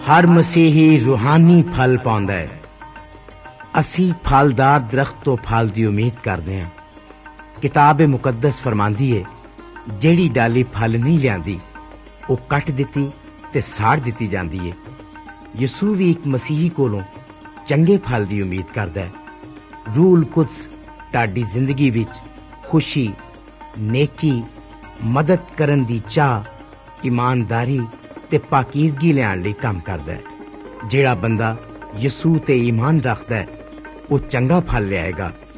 हर मसीही रूहानी फल पाਉਂਦਾ है। ਅਸੀਂ फलदार दरख्त तो फल की उम्मीद करते हैं। किताब मुकद्दस फरमांदी है, ਜਿਹੜੀ डाली फल नहीं लियांदी वो कट दिती ते साड़ दिती जाती है। यसू भी एक मसीही कोलों चंगे फल की उम्मीद करता है। रूल कुद्स ताड़ी जिंदगी विच खुशी, नेकी, मदद करन दी चाह, ईमानदारी ते पाकीज़गी लियाण लई काम करदा है। जिहड़ा बंदा यसू ते ईमान रखदा है वो चंगा फल लियाएगा।